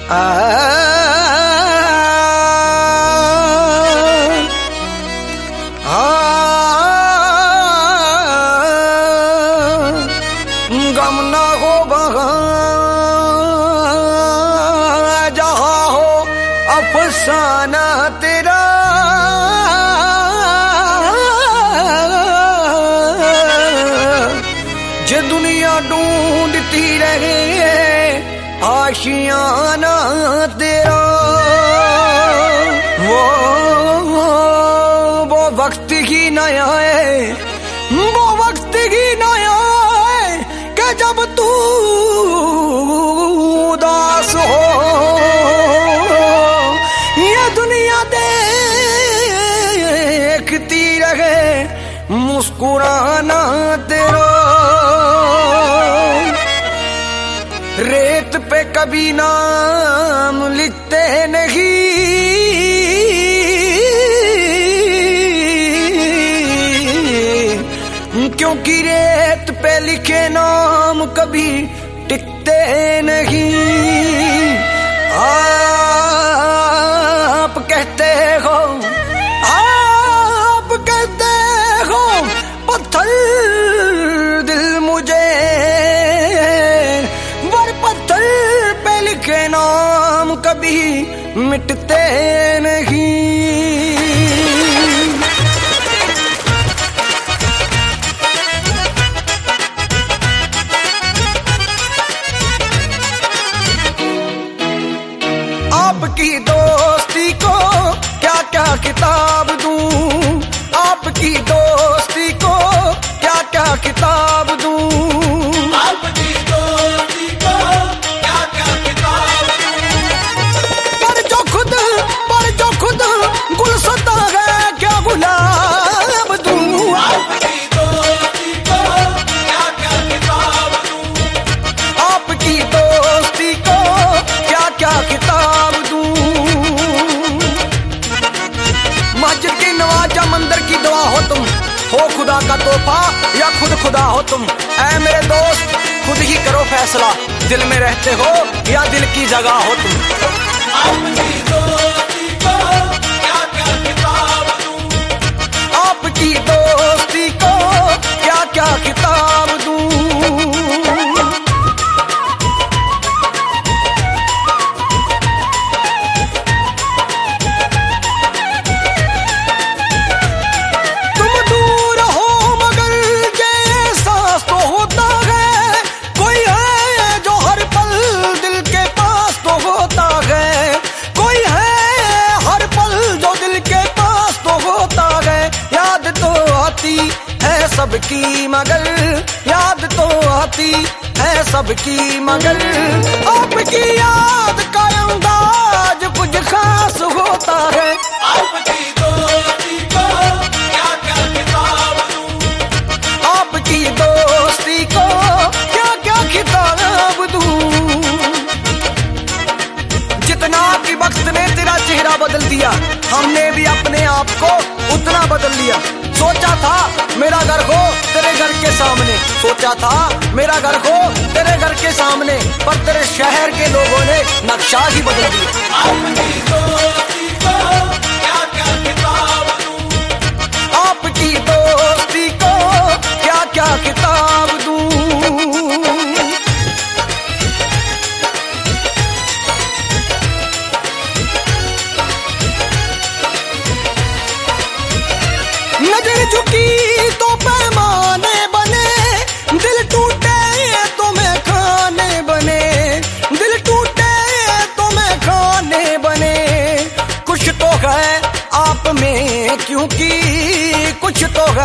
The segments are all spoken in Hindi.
गम ना हो बहा जहाँ हो अफसाना तेरा, जे दुनिया ढूंढती रहे आशियाना तेरा। वो वक्त ही नया है, वो वक्त ही नया है कि जब तू उदास हो, ये दुनिया देखती रहे मुस्कुराना तेरा। रेत पे कभी नाम लिखते नहीं, क्योंकि रेत पे लिखे नाम कभी टिकते नहीं। आप कहते हो, आप कहते हो पत्थर दिल मुझे, वर पत्थर पे लिखे नाम कभी मिटते नहीं। आपकी दोस्ती को क्या क्या किताब दूं, आपकी दोस्ती को क्या क्या किताब दूं, आपकी दोस्ती को क्या क्या किताब दूं। पर जो खुद गुलशता है क्या गुलाब दूं, आपकी दोस्ती को क्या क्या किताब दूं, आपकी दोस्ती को क्या क्या किताब दूं। मस्जिद की नवाजा मंदिर की दुआ हो तुम, हो खुदा का तोहफा या खुद खुदा हो तुम। ऐ मेरे दोस्त खुद ही करो फैसला, दिल में रहते हो या दिल की जगह हो तुम। आपकी दोस्ती को क्या क्या किताब दूं, आपकी दोस्ती को क्या क्या किताब दूं। सबकी मगर याद तो आती है सबकी, मगर आपकी याद का अंदाज कुछ खास होता है। आपकी दोस्ती को क्या क्या किताब दूं, आपकी दोस्ती को क्या क्या किताब दूं। जितना कि वक्त ने तेरा चेहरा बदल दिया, हमने भी अपने आप को उतना बदल लिया। सोचा था मेरा घर हो तेरे घर के सामने, सोचा था मेरा घर हो तेरे घर के सामने, पर तेरे शहर के लोगों ने नक्शा ही बदल दिया। आपकी दोस्ती को क्या क्या किताब दूं, आपकी दोस्ती को क्या क्या किताब दूं। नजर झुकी तो पैमाने बने, दिल टूटे तो मैं खाने बने, दिल टूटे तो मैं खाने बने। कुछ तो है आप में क्योंकि कुछ तो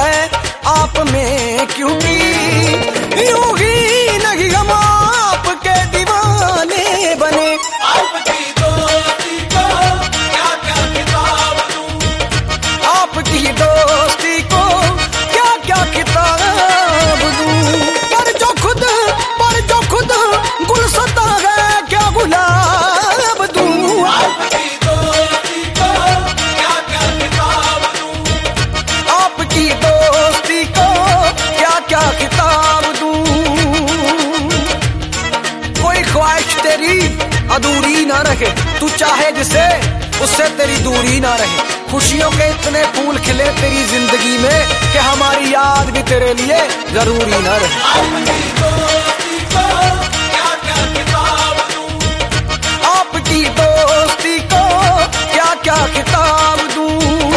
उससे तेरी दूरी ना रहे। खुशियों के इतने फूल खिले तेरी जिंदगी में कि हमारी याद भी तेरे लिए जरूरी ना रहे। आपकी दोस्ती को क्या क्या किताब दूं, आपकी दोस्ती को क्या क्या किताब दूं।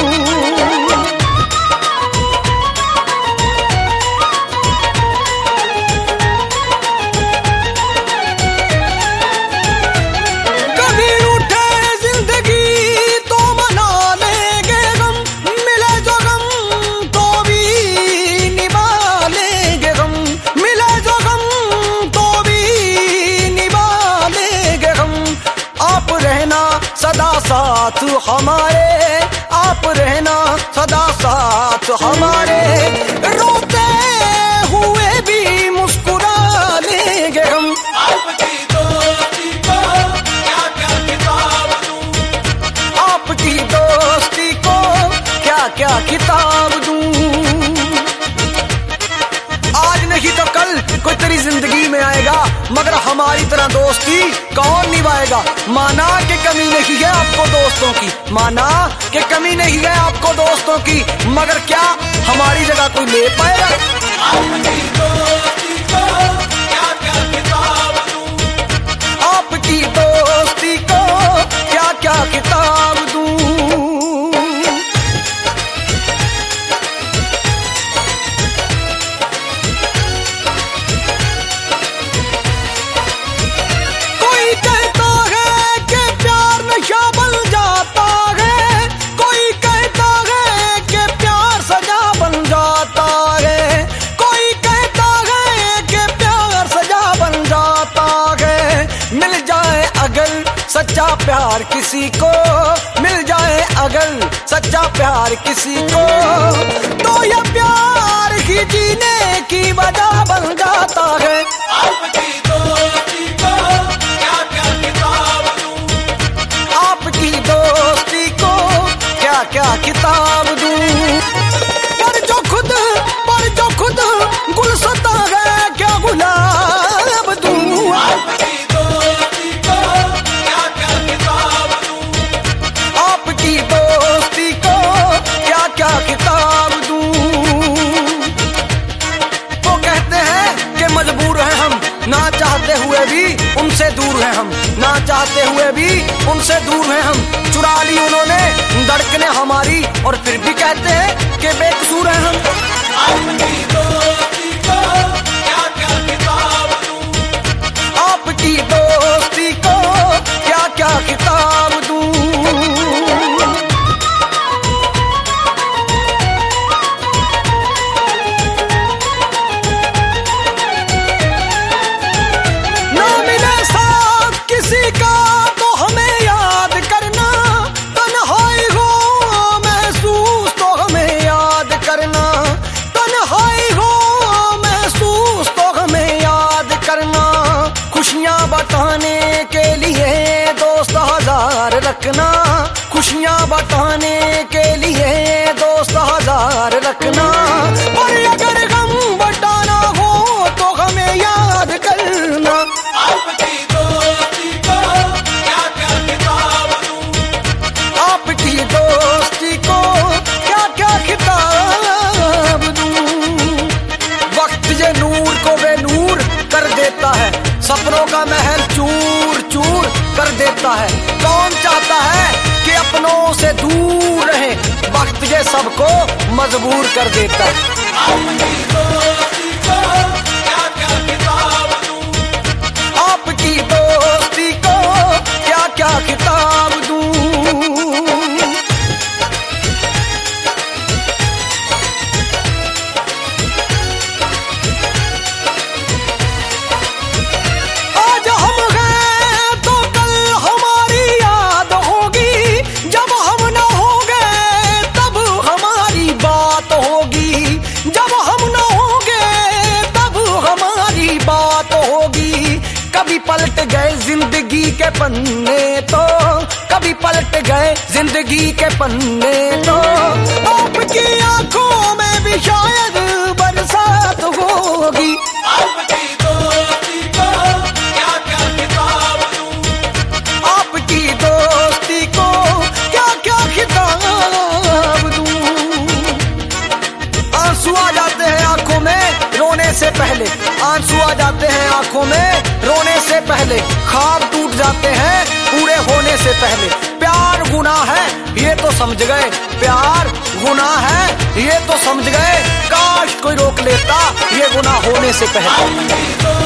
कभी उठे जिंदगी तो मना लेंगे गम, मिले जो गम तो भी निभा लेंगे गम, मिले जो गम तो भी निभा लेंगे गम। आप रहना सदा साथ हमारे, आप रहना सदा साथ हमारे, रोते हुए भी मुस्कुरा लेंगे हम। आपकी दोस्ती को क्या क्या किताब दूं, आपकी दोस्ती को क्या क्या किताब दूं। आज नहीं तो कल कोई तेरी जिंदगी में आएगा, मगर हमारी तरह दोस्ती कौन निभाएगा। माना कि कमी नहीं है आपको दोस्तों की, माना कि कमी नहीं है आपको दोस्तों की, मगर क्या हमारी जगह कोई ले पाएगा। आपकी दोस्ती को क्या क्या किताब दूं, आपकी दोस्ती को क्या क्या किताब दूं। कोई कहता है कि प्यार नशा बन जाता है, कोई कहता है कि प्यार सजा बन जाता है, कोई कहता है कि प्यार सजा बन जाता है। मिल जाए अगर सच्चा प्यार किसी को, मिल जाए अगर सच्चा प्यार किसी को, तो यह प्यार ही जीने की वजह बन जाता है। आपकी दोस्ती को क्या क्या किताब दूं, आपकी दोस्ती को क्या क्या किताब दूं। पर जो खुद गुलशता है क्या गुलाब दूं। आपकी दोस्ती को क्या क्या किताब दूं, आपकी दोस्ती को क्या क्या किताब दूं। वो कहते हैं कि मजबूर हैं हम, ना चाहते हुए भी उनसे दूर हैं हम, ना चाहते हुए भी उनसे दूर हैं हम। चुरा ली उन्होंने धड़कने हमारी और फिर भी कहते हैं कि बेकसूर हैं हम। आपकी दोस्ती को क्या क्या किताब दूं, आपकी दोस्ती को क्या क्या किताब दूं। ना मिले साथ किसी का तो हमें याद करना, तन्हाई हो महसूस तो हमें याद करना, तन्हाई हो महसूस तो हमें याद करना। खुशियाँ बताने के लिए दोस्त हजार रखना, खुशियाँ बताने के लिए दोस्त हजार रखना। पर अगर गम बटाना हो तो हमें याद करना। आपकी दोस्ती को क्या क्या किताब दूं, आपकी दोस्ती को क्या क्या किताब दूं। वक्त ये नूर को बेनूर कर देता है, सपनों का महल चूर चूर कर देता है। कौन चाहता है कि अपनों से दूर रहे, वक्त ये सबको मजबूर कर देता है। आपकी दोस्ती को क्या क्या किताब दूं, आपकी दोस्ती को क्या क्या किताब दूं। आज हम हैं तो कल हमारी याद होगी, जब हम न होंगे तब हमारी बात होगी, जब हम न होंगे तब हमारी बात होगी। कभी पलट गए जिंदगी के पन्ने तो, कभी पलट गए जिंदगी के पन्ने तो, आपकी आंखों में भी शायद बरसात होगी। आपकी दोस्ती को क्या क्या किताब दूं, आपकी दोस्ती को पहले, आंसू आ जाते हैं आंखों में रोने से पहले, ख्वाब टूट जाते हैं पूरे होने से पहले। प्यार गुनाह है ये तो समझ गए, प्यार गुनाह है ये तो समझ गए, काश कोई रोक लेता ये गुनाह होने से पहले। अपनी दोस्ती